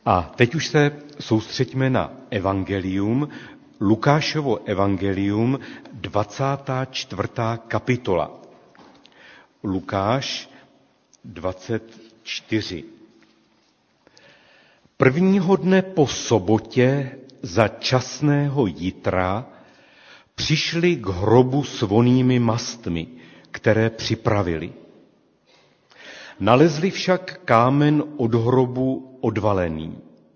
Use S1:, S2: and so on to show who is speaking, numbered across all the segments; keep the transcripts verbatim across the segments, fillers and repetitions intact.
S1: A teď už se soustřeďme na evangelium, Lukášovo evangelium, dvacátá čtvrtá kapitola. Lukáš dvacet čtyři. Prvního dne po sobotě za časného jitra přišli k hrobu s vonnými mastmi, které připravili. Nalezli však kámen od hrobu odvalený.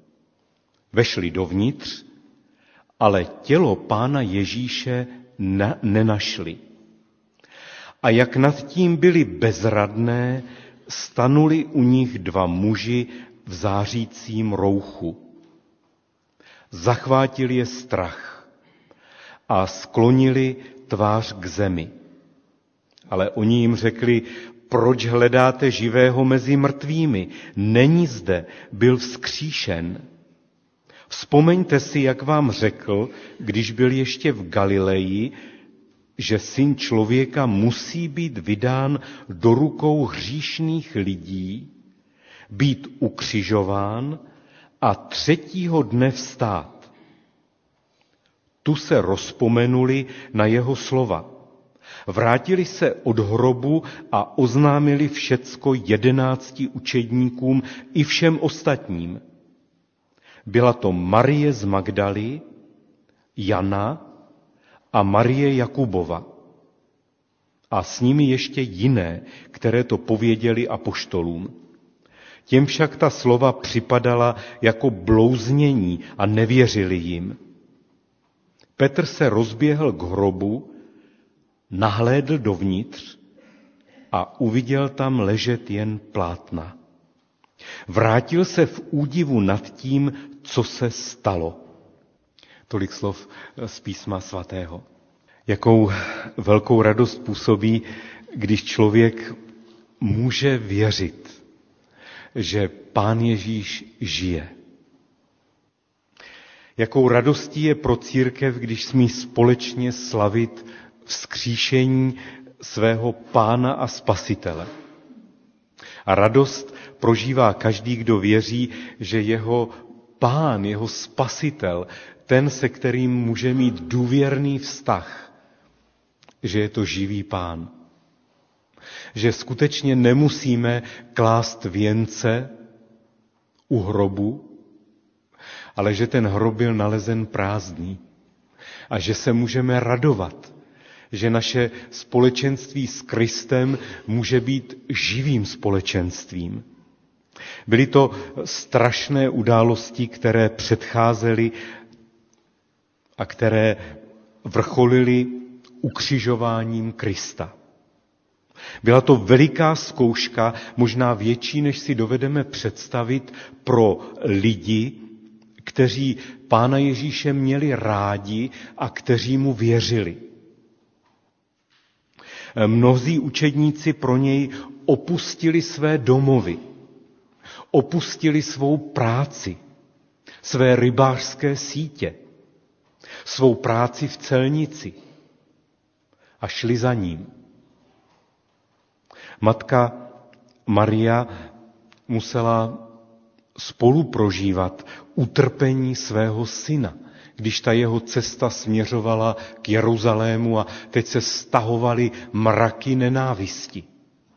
S1: Vešli dovnitř, ale tělo Pána Ježíše na, nenašli. A jak nad tím byli bezradné, stanuli u nich dva muži v zářícím rouchu. Zachvátil je strach a sklonili tvář k zemi. Ale oni jim řekli, proč hledáte živého mezi mrtvými? Není zde, byl vzkříšen. Vzpomeňte si, jak vám řekl, když byl ještě v Galileji, že Syn člověka musí být vydán do rukou hříšných lidí, být ukřižován a třetího dne vstát. Tu se rozpomenuli na jeho slova. Vrátili se od hrobu a oznámili všecko jedenácti učedníkům i všem ostatním. Byla to Marie z Magdaly, Jana a Marie Jakubova. A s nimi ještě jiné, které to pověděli apoštolům. Těm však ta slova připadala jako blouznění a nevěřili jim. Petr se rozběhl k hrobu, nahlédl dovnitř a uviděl tam ležet jen plátna. Vrátil se v údivu nad tím, co se stalo. Tolik slov z písma svatého. Jakou velkou radost působí, když člověk může věřit, že Pán Ježíš žije. Jakou radostí je pro církev, když smí společně slavit vzkříšení svého Pána a Spasitele. A radost prožívá každý, kdo věří, že jeho Pán, jeho Spasitel, ten, se kterým může mít důvěrný vztah, že je to živý Pán. Že skutečně nemusíme klást věnce u hrobu, ale že ten hrob byl nalezen prázdný a že se můžeme radovat, že naše společenství s Kristem může být živým společenstvím. Byly to strašné události, které předcházely a které vrcholily ukřižováním Krista. Byla to veliká zkouška, možná větší, než si dovedeme představit, pro lidi, kteří Pána Ježíše měli rádi a kteří mu věřili. Mnozí učedníci pro něj opustili své domovy, opustili svou práci, své rybářské sítě, svou práci v celnici a šli za ním. Matka Maria musela spolu prožívat utrpení svého syna, když ta jeho cesta směřovala k Jeruzalému a teď se stahovaly mraky nenávisti.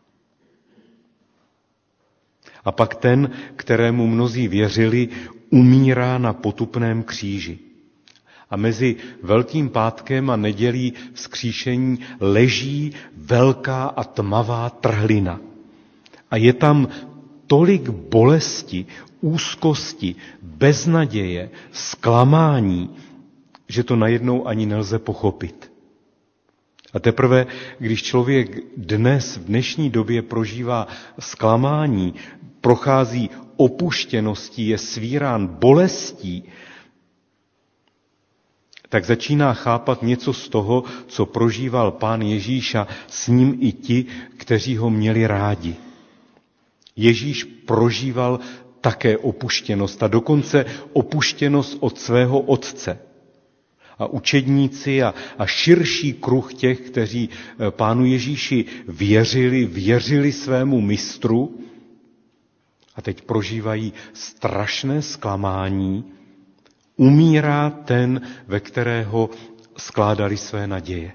S1: A pak ten, kterému mnozí věřili, umírá na potupném kříži. A mezi Velkým pátkem a nedělí vzkříšení leží velká a tmavá trhlina. A je tam tolik bolesti, úzkosti, beznaděje, zklamání, že to najednou ani nelze pochopit. A teprve, když člověk dnes, v dnešní době prožívá zklamání, prochází opuštěností, je svírán bolestí, tak začíná chápat něco z toho, co prožíval Pán Ježíš a s ním i ti, kteří ho měli rádi. Ježíš prožíval také opuštěnost a dokonce opuštěnost od svého otce. A učedníci a, a širší kruh těch, kteří Pánu Ježíši věřili, věřili svému mistru a teď prožívají strašné zklamání, umírá ten, ve kterého skládali své naděje.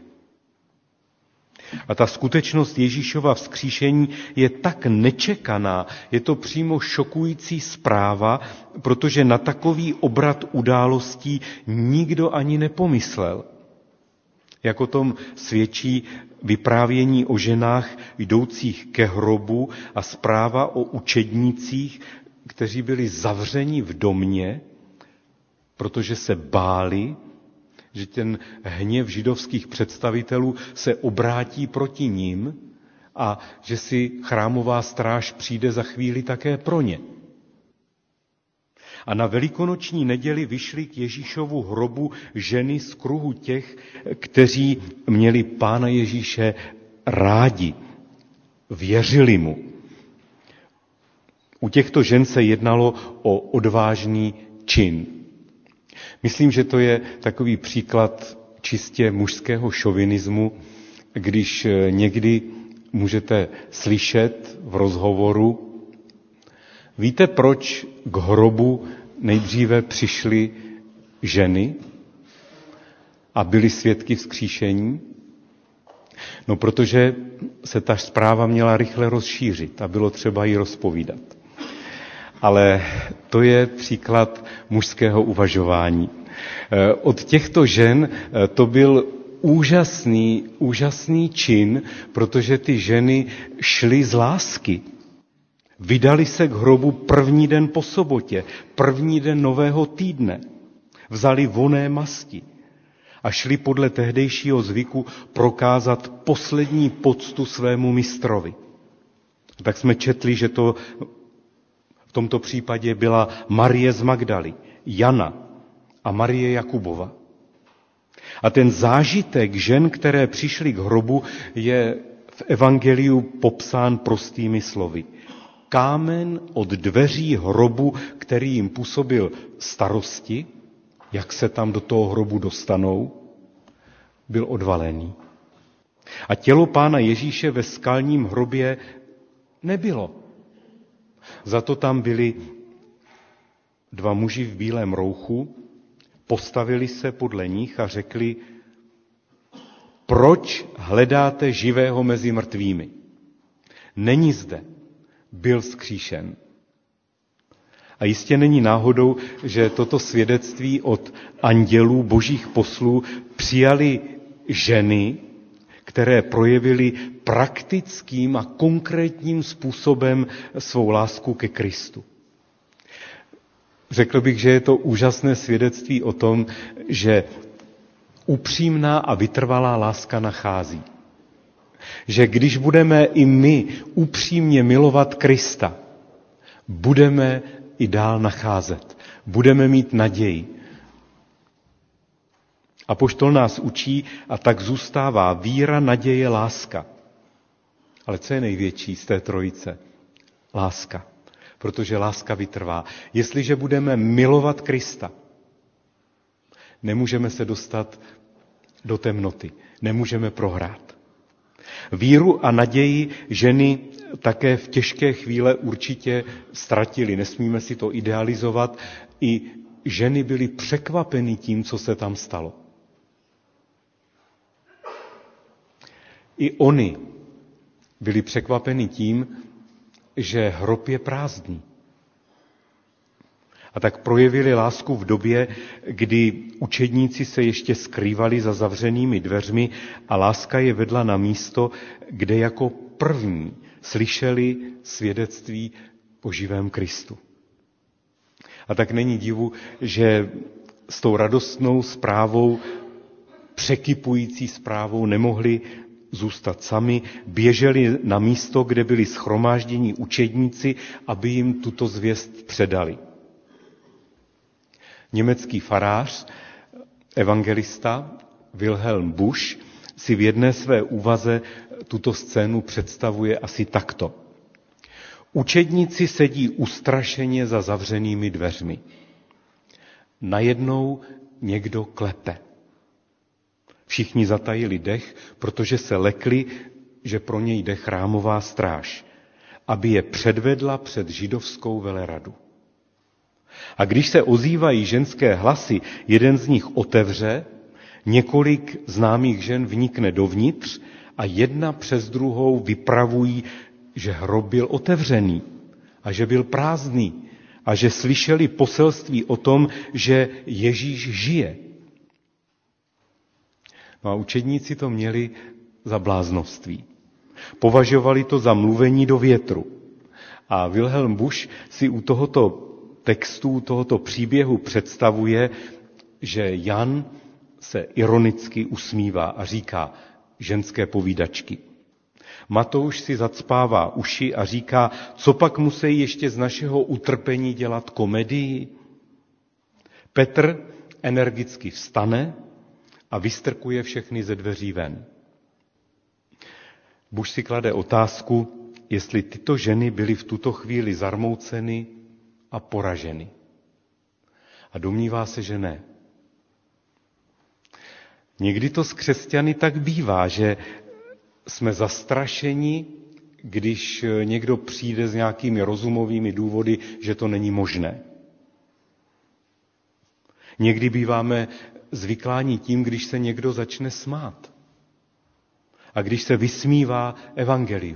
S1: A ta skutečnost Ježíšova vzkříšení je tak nečekaná, je to přímo šokující zpráva, protože na takový obrat událostí nikdo ani nepomyslel. Jak o tom svědčí vyprávění o ženách jdoucích ke hrobu a zpráva o učednících, kteří byli zavřeni v domě, protože se báli, že ten hněv židovských představitelů se obrátí proti nim a že si chrámová stráž přijde za chvíli také pro ně. A na velikonoční neděli vyšly k Ježíšovu hrobu ženy z kruhu těch, kteří měli Pána Ježíše rádi, věřili mu. U těchto žen se jednalo o odvážný čin. Myslím, že to je takový příklad čistě mužského šovinismu, když někdy můžete slyšet v rozhovoru: víte, proč k hrobu nejdříve přišly ženy a byly svědky vzkříšení? No, protože se ta zpráva měla rychle rozšířit a bylo třeba ji rozpovídat. Ale to je příklad mužského uvažování. Od těchto žen to byl úžasný, úžasný čin, protože ty ženy šly z lásky. Vydali se k hrobu první den po sobotě, první den nového týdne. Vzali vonné masti a šli podle tehdejšího zvyku prokázat poslední poctu svému mistrovi. A tak jsme četli, že to v tomto případě byla Marie z Magdaly, Jana a Marie Jakubova. A ten zážitek žen, které přišly k hrobu, je v evangeliu popsán prostými slovy. Kámen od dveří hrobu, který jim působil starosti, jak se tam do toho hrobu dostanou, byl odvalený. A tělo Pána Ježíše ve skalním hrobě nebylo. Za to tam byli dva muži v bílém rouchu, postavili se podle nich a řekli: proč hledáte živého mezi mrtvými? Není zde, byl vzkříšen. A jistě není náhodou, že toto svědectví od andělů, božích poslů, přijali ženy, které projevily praktickým a konkrétním způsobem svou lásku ke Kristu. Řekl bych, že je to úžasné svědectví o tom, že upřímná a vytrvalá láska nachází. Že když budeme i my upřímně milovat Krista, budeme i dál nacházet, budeme mít naději. Apoštol nás učí, a tak zůstává víra, naděje, láska. Ale co je největší z té trojice? Láska. Protože láska vytrvá. Jestliže budeme milovat Krista, nemůžeme se dostat do temnoty, nemůžeme prohrát. Víru a naději ženy také v těžké chvíle určitě ztratily. Nesmíme si to idealizovat. I ženy byly překvapeny tím, co se tam stalo. I oni byli překvapeni tím, že hrob je prázdný. A tak projevili lásku v době, kdy učedníci se ještě skrývali za zavřenými dveřmi a láska je vedla na místo, kde jako první slyšeli svědectví o živém Kristu. A tak není divu, že s tou radostnou zprávou, překypující zprávou nemohli zůstat sami, běželi na místo, kde byli shromážděni učedníci, aby jim tuto zvěst předali. Německý farář, evangelista Wilhelm Busch si v jedné své úvaze tuto scénu představuje asi takto. Učedníci sedí ustrašeně za zavřenými dveřmi. Najednou někdo klepe. Všichni zatajili dech, protože se lekli, že pro něj jde chrámová stráž. aby je předvedla před židovskou veleradu. A když se ozývají ženské hlasy, jeden z nich otevře, několik známých žen vnikne dovnitř a jedna přes druhou vypravují, že hrob byl otevřený a že byl prázdný a že slyšeli poselství o tom, že Ježíš žije. No a učedníci to měli za bláznovství. Považovali to za mluvení do větru. A Wilhelm Busch si u tohoto textu, u tohoto příběhu představuje, že Jan se ironicky usmívá a říká ženské povídačky. Matouš si zacpává uši a říká, co pak musí ještě z našeho utrpení dělat komedii? Petr energicky vstane a vystrkuje všechny ze dveří ven. Busch si klade otázku, jestli tyto ženy byly v tuto chvíli zarmouceny a poraženy. A domnívá se, že ne. Někdy to s křesťany tak bývá, že jsme zastrašeni, když někdo přijde s nějakými rozumovými důvody, že to není možné. Někdy býváme zvykláni tím, když se někdo začne smát a když se vysmívá evangeliu.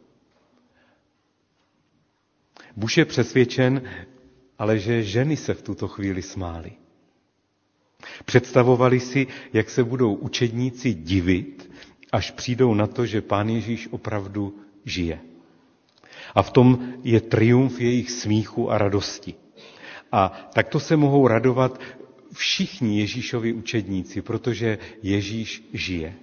S1: Busch je přesvědčen, ale že ženy se v tuto chvíli smály. Představovali si, jak se budou učedníci divit, až přijdou na to, že Pán Ježíš opravdu žije. A v tom je triumf jejich smíchu a radosti. A takto se mohou radovat všichni Ježíšovi učedníci, protože Ježíš žije.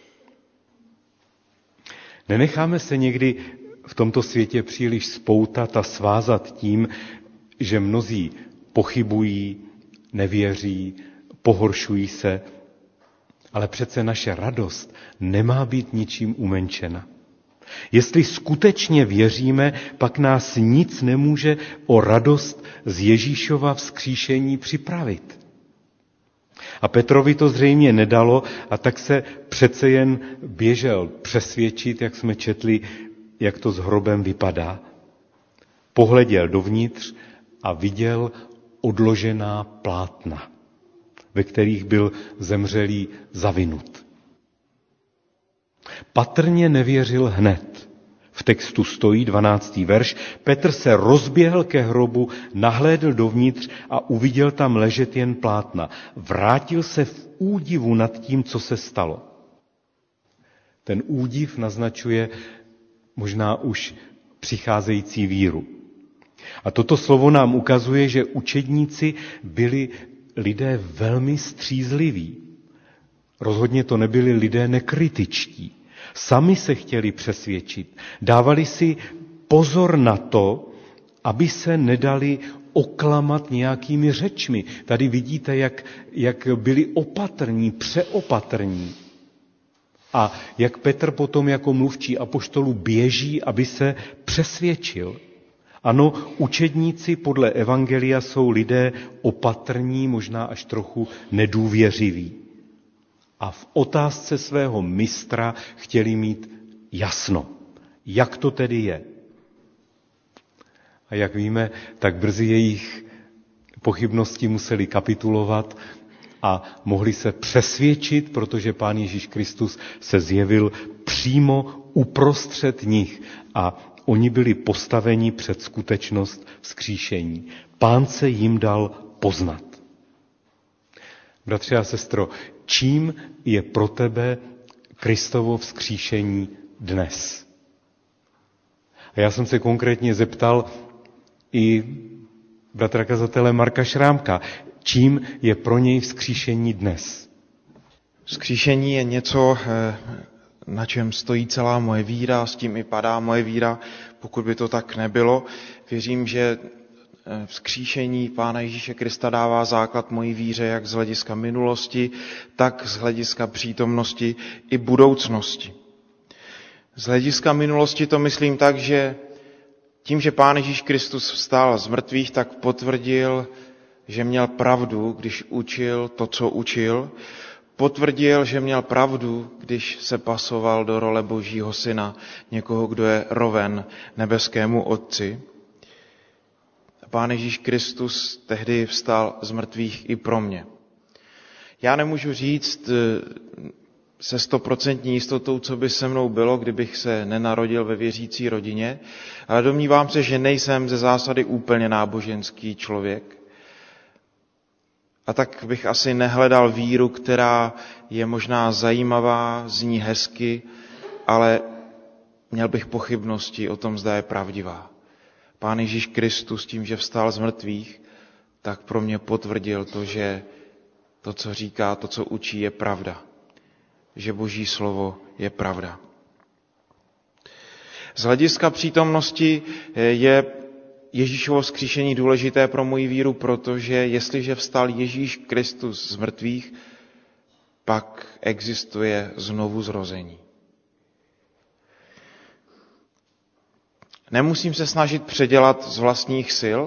S1: Nenecháme se někdy v tomto světě příliš spoutat a svázat tím, že mnozí pochybují, nevěří, pohoršují se, ale přece naše radost nemá být ničím umenšena. Jestli skutečně věříme, pak nás nic nemůže o radost z Ježíšova vzkříšení připravit. A Petrovi to zřejmě nedalo a tak se přece jen běžel přesvědčit, jak jsme četli, jak to s hrobem vypadá. Pohleděl dovnitř a viděl odložená plátna, ve kterých byl zemřelý zavinut. Patrně nevěřil hned. V textu stojí dvanáctý verš. Petr se rozběhl ke hrobu, nahlédl dovnitř a uviděl tam ležet jen plátna. Vrátil se v údivu nad tím, co se stalo. Ten údiv naznačuje možná už přicházející víru. A toto slovo nám ukazuje, že učedníci byli lidé velmi střízliví. Rozhodně to nebyli lidé nekritičtí. Sami se chtěli přesvědčit. Dávali si pozor na to, aby se nedali oklamat nějakými řečmi. Tady vidíte, jak, jak byli opatrní, přeopatrní. A jak Petr potom jako mluvčí apoštolů běží, aby se přesvědčil. Ano, učedníci podle evangelia jsou lidé opatrní, možná až trochu nedůvěřiví. A v otázce svého mistra chtěli mít jasno. Jak to tedy je? A jak víme, tak brzy jejich pochybnosti museli kapitulovat a mohli se přesvědčit, protože Pán Ježíš Kristus se zjevil přímo uprostřed nich a oni byli postaveni před skutečnost vzkříšení. Pán se jim dal poznat. Bratři a sestro, čím je pro tebe Kristovo vzkříšení dnes? A já jsem se konkrétně zeptal i bratra kazatele Marka Šrámka, čím je pro něj vzkříšení dnes?
S2: Vzkříšení je něco, na čem stojí celá moje víra, s tím i padá moje víra. Pokud by to tak nebylo, věřím, že vzkříšení Pána Ježíše Krista dává základ mojí víře jak z hlediska minulosti, tak z hlediska přítomnosti i budoucnosti. Z hlediska minulosti to myslím tak, že tím, že Pán Ježíš Kristus vstal z mrtvých, tak potvrdil, že měl pravdu, když učil to, co učil. potvrdil, že měl pravdu, když se pasoval do role Božího syna, někoho, kdo je roven nebeskému Otci. Pán Ježíš Kristus tehdy vstal z mrtvých i pro mě. Já nemůžu říct se stoprocentní jistotou, co by se mnou bylo, kdybych se nenarodil ve věřící rodině, ale domnívám se, že nejsem ze zásady úplně náboženský člověk. A tak bych asi nehledal víru, která je možná zajímavá, zní hezky, ale měl bych pochybnosti o tom, zda je pravdivá. Pán Ježíš Kristus tím, že vstal z mrtvých, tak pro mě potvrdil to, že to, co říká, to, co učí, je pravda. Že Boží slovo je pravda. Z hlediska přítomnosti je Ježíšovo vzkříšení důležité pro moji víru, protože jestliže vstal Ježíš Kristus z mrtvých, pak existuje znovu zrození. Nemusím se snažit předělat z vlastních sil.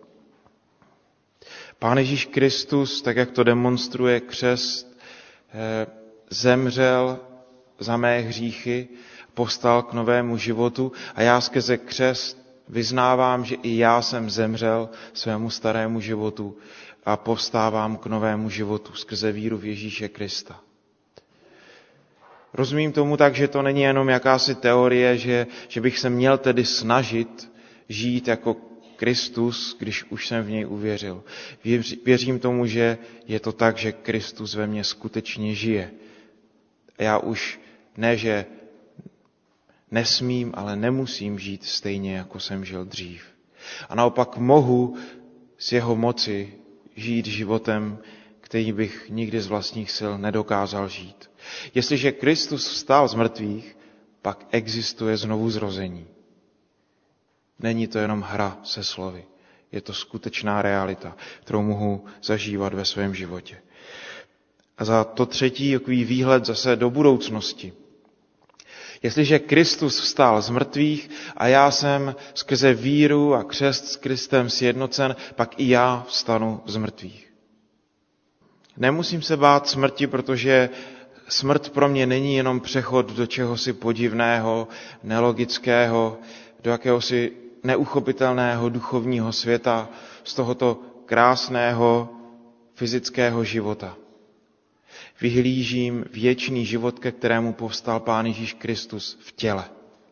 S2: Pán Ježíš Kristus, tak jak to demonstruje křest, zemřel za mé hříchy, povstal k novému životu a já skrze křest vyznávám, že i já jsem zemřel svému starému životu a povstávám k novému životu skrze víru v Ježíše Krista. Rozumím tomu tak, že to není jenom jakási teorie, že, že bych se měl tedy snažit žít jako Kristus, když už jsem v něj uvěřil. Věřím tomu, že je to tak, že Kristus ve mně skutečně žije. A já už ne, že nesmím, ale nemusím žít stejně, jako jsem žil dřív. A naopak mohu z jeho moci žít životem, který bych nikdy z vlastních sil nedokázal žít. Jestliže Kristus vstal z mrtvých, pak existuje znovu zrození. Není to jenom hra se slovy. Je to skutečná realita, kterou mohu zažívat ve svém životě. A za to třetí takový výhled zase do budoucnosti. Jestliže Kristus vstal z mrtvých a já jsem skrze víru a křest s Kristem sjednocen, pak i já vstanu z mrtvých. Nemusím se bát smrti, protože smrt pro mě není jenom přechod do čehosi podivného, nelogického, do jakéhosi neuchopitelného duchovního světa, z tohoto krásného fyzického života. Vyhlížím věčný život, ke kterému povstal Pán Ježíš Kristus v těle.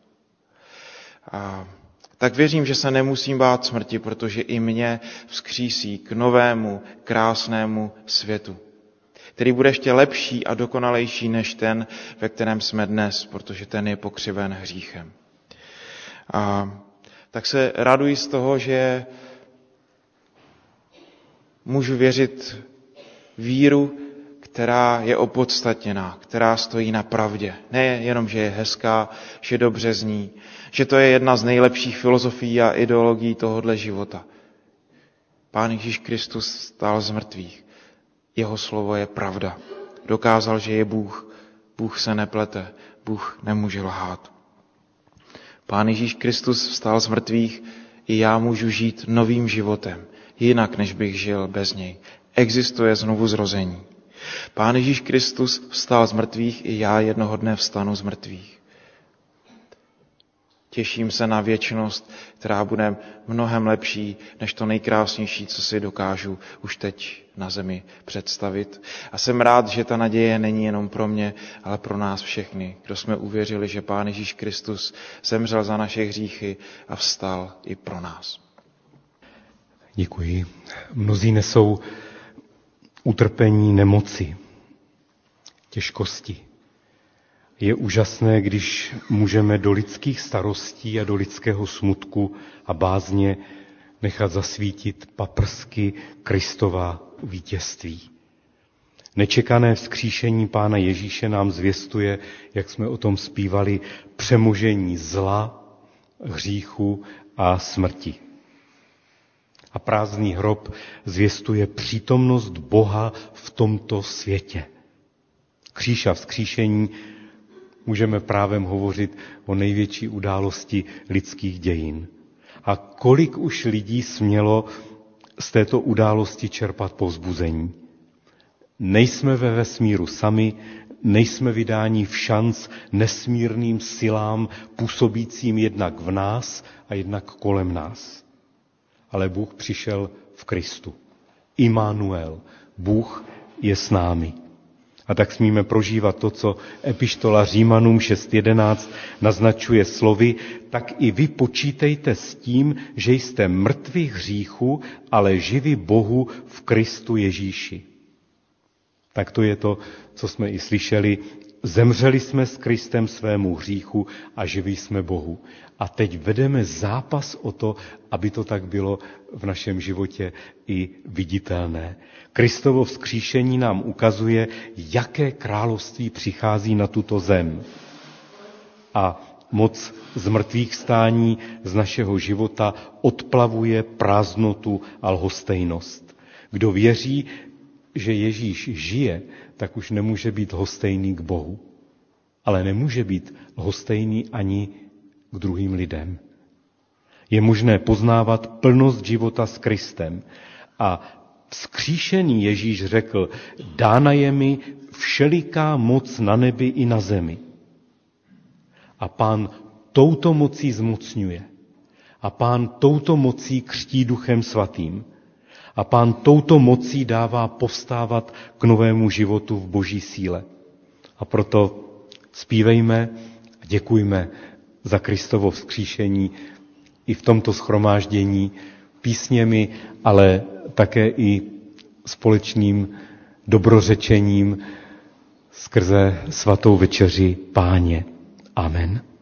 S2: A tak věřím, že se nemusím bát smrti, protože i mě vzkřísí k novému, krásnému světu, který bude ještě lepší a dokonalejší než ten, ve kterém jsme dnes, protože ten je pokřiven hříchem. A tak se raduji z toho, že můžu věřit víru, která je opodstatněná, která stojí na pravdě. Ne jenom, že je hezká, že dobře zní, že to je jedna z nejlepších filozofií a ideologií tohohle života. Pán Ježíš Kristus stál z mrtvých. Jeho slovo je pravda. Dokázal, že je Bůh. Bůh se neplete. Bůh nemůže lhát. Pán Ježíš Kristus vstal z mrtvých, i já můžu žít novým životem, jinak, než bych žil bez něj. Existuje znovu zrození. Pán Ježíš Kristus vstal z mrtvých, i já jednoho dne vstanu z mrtvých. Těším se na věčnost, která bude mnohem lepší, než to nejkrásnější, co si dokážu už teď na zemi představit. A jsem rád, že ta naděje není jenom pro mě, ale pro nás všechny, kdo jsme uvěřili, že Pán Ježíš Kristus zemřel za naše hříchy a vstal i pro nás.
S1: Děkuji. Mnozí nesou utrpení nemoci, těžkosti. Je úžasné, když můžeme do lidských starostí a do lidského smutku a bázně nechat zasvítit paprsky Kristova vítězství. Nečekané vzkříšení Pána Ježíše nám zvěstuje, jak jsme o tom zpívali, přemožení zla, hříchu a smrti. A prázdný hrob zvěstuje přítomnost Boha v tomto světě. Kříž a vzkříšení můžeme právem hovořit o největší události lidských dějin. A kolik už lidí smělo z této události čerpat povzbuzení? nejsme ve vesmíru sami, nejsme vydáni v šanc nesmírným silám působícím jednak v nás a jednak kolem nás. Ale Bůh přišel v Kristu. Immanuel, Bůh je s námi. A tak smíme prožívat to, co epištola Římanům šest jedenáct naznačuje slovy, tak i vy počítejte s tím, že jste mrtví hříchu, ale živi Bohu v Kristu Ježíši. Tak to je to, co jsme i slyšeli. Zemřeli jsme s Kristem svému hříchu a živí jsme Bohu. A teď vedeme zápas o to, aby to tak bylo v našem životě i viditelné. Kristovo vzkříšení nám ukazuje, jaké království přichází na tuto zem. A moc zmrtvých stání z našeho života odplavuje prázdnotu a lhostejnost. Kdo věří, že Ježíš žije, tak už nemůže být lhostejný k Bohu. Ale nemůže být lhostejný ani k druhým lidem. Je možné poznávat plnost života s Kristem. A vzkříšený Ježíš řekl, dána je mi všeliká moc na nebi i na zemi. A Pán touto mocí zmocňuje. A Pán touto mocí křtí Duchem Svatým. A Pán touto mocí dává povstávat k novému životu v Boží síle. A proto zpívejme a děkujme za Kristovo vzkříšení i v tomto shromáždění písněmi, ale také i společným dobrořečením skrze svatou večeři Páně. Amen.